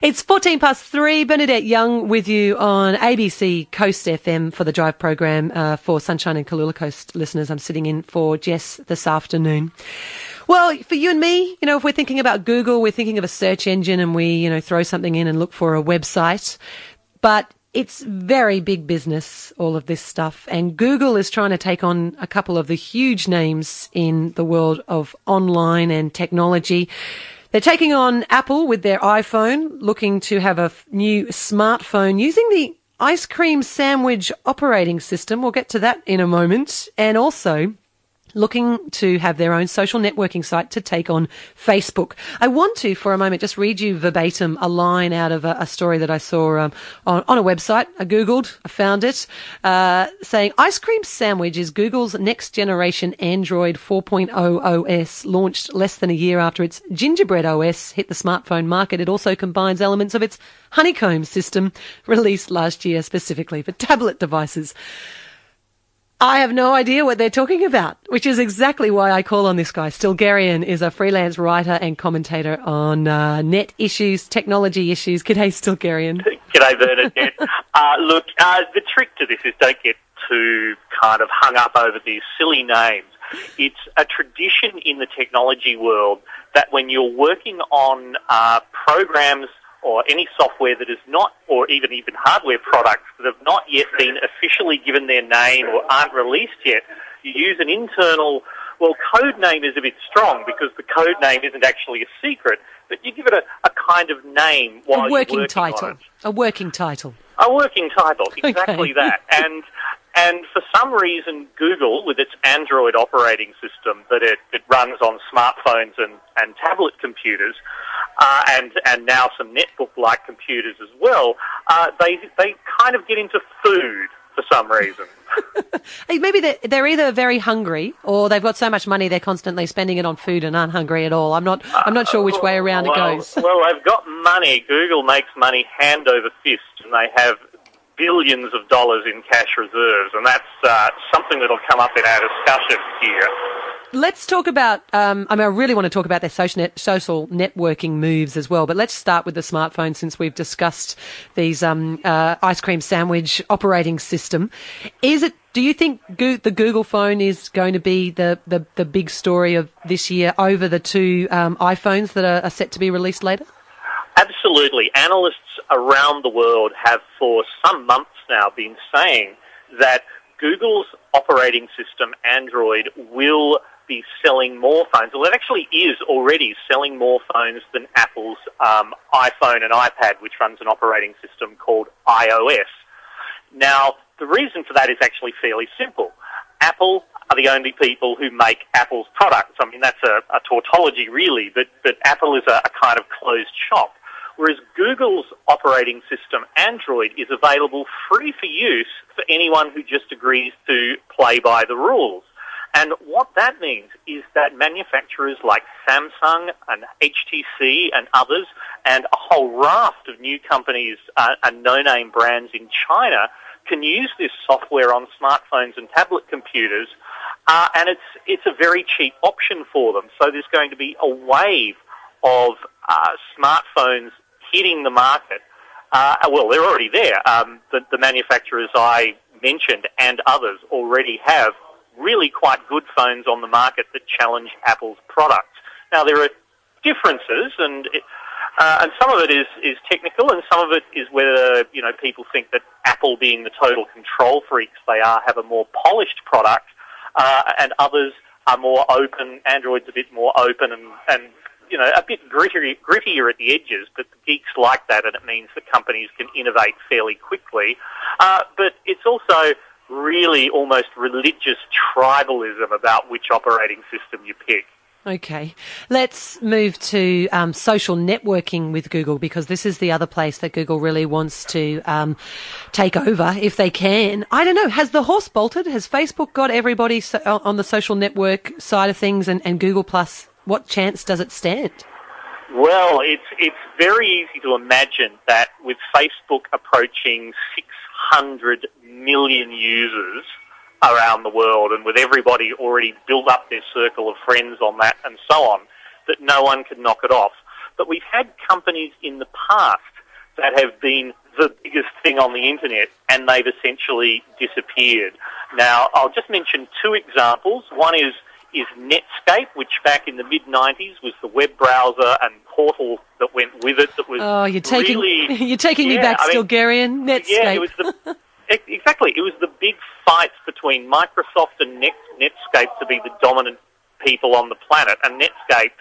It's 3:14. Bernadette Young with you on ABC Coast FM for the Drive program for Sunshine and Kalula Coast listeners. I'm sitting in for Jess this afternoon. Well, for you and me, if we're thinking about Google, we're thinking of a search engine and we, throw something in and look for a website. But it's very big business, all of this stuff. And Google is trying to take on a couple of the huge names in the world of online and technology. They're taking on Apple with their iPhone, looking to have a new smartphone using the ice cream sandwich operating system. We'll get to that in a moment. And also looking to have their own social networking site to take on Facebook. I want to, for a moment, just read you verbatim a line out of a story that I saw on a website. I Googled, I found it, saying ice cream sandwich is Google's next generation Android 4.0 OS, launched less than a year after its Gingerbread OS hit the smartphone market. It also combines elements of its Honeycomb system, released last year specifically for tablet devices. I have no idea what they're talking about, which is exactly why I call on this guy. Stilgherrian is a freelance writer and commentator on net issues, technology issues. G'day, Stilgherrian. G'day, Bernadette. Look, the trick to this is don't get too kind of hung up over these silly names. It's a tradition in the technology world that when you're working on programs or any software that is not, or even hardware products that have not yet been officially given their name or aren't released yet, you use an internal, code name is a bit strong because the code name isn't actually a secret, but you give it a kind of name while you're working on it. A working title. A working title, exactly Okay. that. And for some reason, Google, with its Android operating system that it runs on smartphones and tablet computers, and now some netbook-like computers as well, they kind of get into food for some reason. Maybe they're either very hungry or they've got so much money they're constantly spending it on food and aren't hungry at all. I'm not sure which way around it goes. Well, they've got money. Google makes money hand over fist, and they have billions of dollars in cash reserves, and that's something that'll come up in our discussion here. Let's talk about, I really want to talk about their social networking moves as well, but let's start with the smartphone since we've discussed these ice cream sandwich operating system. Do you think the Google phone is going to be the big story of this year over the two iPhones that are set to be released later? Absolutely. Analysts around the world have for some months now been saying that Google's operating system, Android, will be selling more phones. Well, it actually is already selling more phones than Apple's iPhone and iPad, which runs an operating system called iOS. Now, the reason for that is actually fairly simple. Apple are the only people who make Apple's products. I mean, that's a tautology, really, but Apple is a kind of closed shop. Whereas Google's operating system, Android, is available free for use for anyone who just agrees to play by the rules. And what that means is that manufacturers like Samsung and HTC and others, and a whole raft of new companies and no-name brands in China, can use this software on smartphones and tablet computers, and it's a very cheap option for them. So there's going to be a wave of smartphones hitting the market. They're already there. The manufacturers I mentioned and others already have really quite good phones on the market that challenge Apple's products. Now, there are differences, and some of it is technical, and some of it is whether people think that Apple, being the total control freaks they are, have a more polished product, and others are more open. Android's a bit more open and a bit grittier at the edges, but the geeks like that, and it means that companies can innovate fairly quickly. But it's also really almost religious tribalism about which operating system you pick. Okay. Let's move to social networking with Google, because this is the other place that Google really wants to take over if they can. I don't know. Has the horse bolted? Has Facebook got everybody on the social network side of things, and Google Plus, what chance does it stand? Well, it's very easy to imagine that with Facebook approaching 600 million users around the world, and with everybody already built up their circle of friends on that and so on, that no one can knock it off. But we've had companies in the past that have been the biggest thing on the internet, and they've essentially disappeared. Now, I'll just mention two examples. One is Netscape, which back in the mid-90s was the web browser and portal that went with it. That was you're taking me yeah, back, Stilgherrian. Netscape. Yeah, it was exactly. It was the big fights between Microsoft and Netscape to be the dominant people on the planet, and Netscape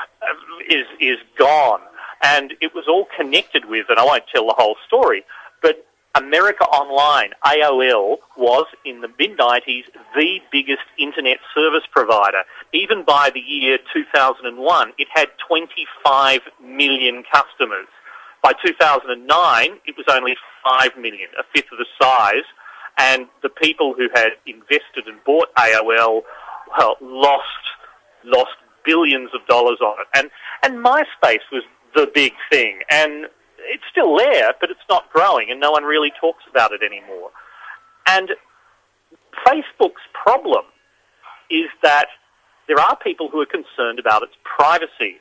is gone. And it was all connected with, and I won't tell the whole story, but America Online, AOL, was in the mid-90s the biggest internet service provider. Even by the year 2001, it had 25 million customers. By 2009, it was only 5 million, a fifth of the size, and the people who had invested and bought AOL, well, lost billions of dollars on it. And MySpace was the big thing, and it's still there, but it's not growing, and no one really talks about it anymore. And Facebook's problem is that there are people who are concerned about its privacy,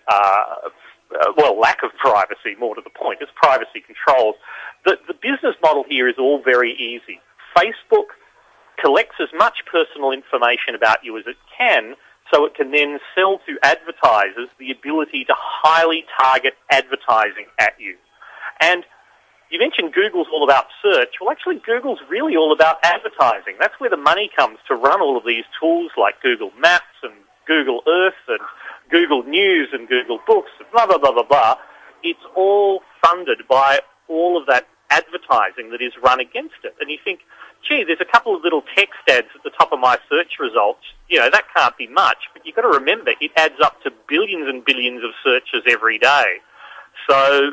lack of privacy, more to the point. Its privacy controls. The business model here is all very easy. Facebook collects as much personal information about you as it can, so it can then sell to advertisers the ability to highly target advertising at you. And you mentioned Google's all about search. Well, actually, Google's really all about advertising. That's where the money comes to run all of these tools like Google Maps and Google Earth and Google News and Google Books and blah, blah, blah, blah, blah. It's all funded by all of that advertising that is run against it. And you think, gee, there's a couple of little text ads at the top of my search results. You know, that can't be much. But you've got to remember, it adds up to billions and billions of searches every day. So,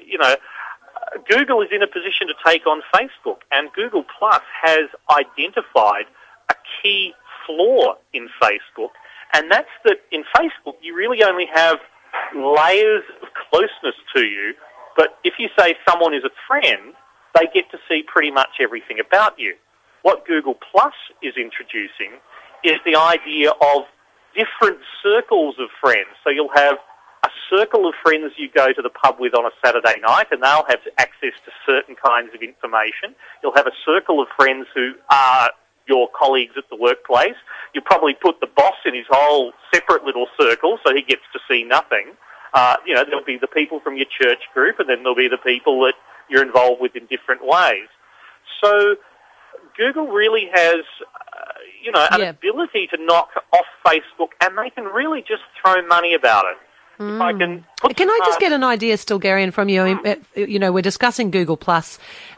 Google is in a position to take on Facebook, and Google Plus has identified a key flaw in Facebook, and that's that in Facebook you really only have layers of closeness to you, but if you say someone is a friend, they get to see pretty much everything about you. What Google Plus is introducing is the idea of different circles of friends. So you'll have a circle of friends you go to the pub with on a Saturday night, and they'll have access to certain kinds of information. You'll have a circle of friends who are your colleagues at the workplace. You probably put the boss in his whole separate little circle, so he gets to see nothing. There'll be the people from your church group, and then there'll be the people that you're involved with in different ways. So Google really has, an ability to knock off Facebook, and they can really just throw money about it. If I can I just get an idea, Stilgherrian, from you? I mean, we're discussing Google Plus.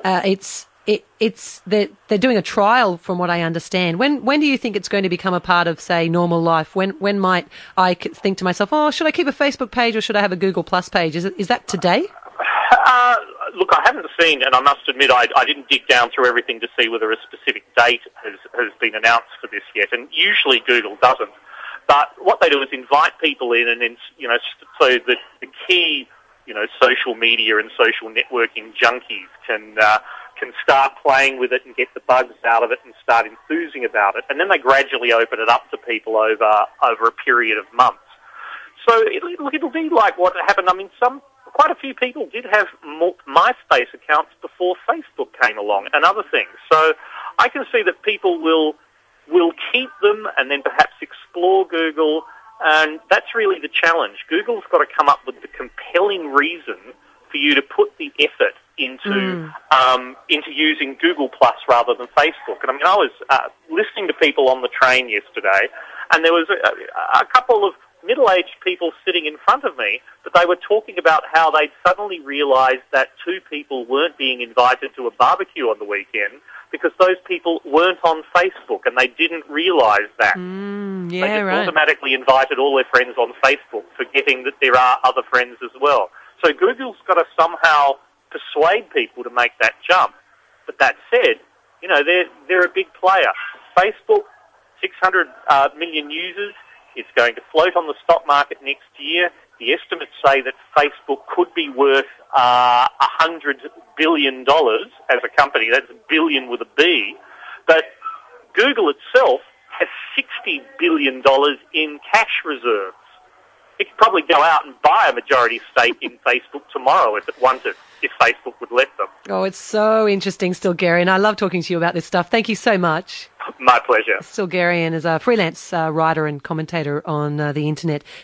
They're doing a trial, from what I understand. When do you think it's going to become a part of, say, normal life? When might I think to myself, should I keep a Facebook page or should I have a Google Plus page? Is that today? Look, I haven't seen, and I must admit I didn't dig down through everything to see whether a specific date has been announced for this yet, and usually Google doesn't. But what they do is invite people in, and then, so that the key, social media and social networking junkies can start playing with it and get the bugs out of it and start enthusing about it, and then they gradually open it up to people over a period of months. So it'll be like what happened. I mean, quite a few people did have MySpace accounts before Facebook came along and other things. So I can see that people will keep them and then perhaps explore Google, and that's really the challenge. Google's got to come up with the compelling reason for you to put the effort into using Google Plus rather than Facebook. And I mean, I was listening to people on the train yesterday, and there was a couple of middle-aged people sitting in front of me, but they were talking about how they'd suddenly realised that two people weren't being invited to a barbecue on the weekend because those people weren't on Facebook, and they didn't realise that. They just automatically invited all their friends on Facebook, forgetting that there are other friends as well. So Google's got to somehow persuade people to make that jump. But that said, they're a big player. Facebook, 600 million users. It's going to float on the stock market next year. The estimates say that Facebook could be worth $100 billion as a company. That's billion with a B. But Google itself has $60 billion in cash reserves. It could probably go out and buy a majority stake in Facebook tomorrow if it wanted, if Facebook would Oh, it's so interesting, Stilgherrian. I love talking to you about this stuff. Thank you so much. My pleasure. Stilgherrian is a freelance writer and commentator on the internet.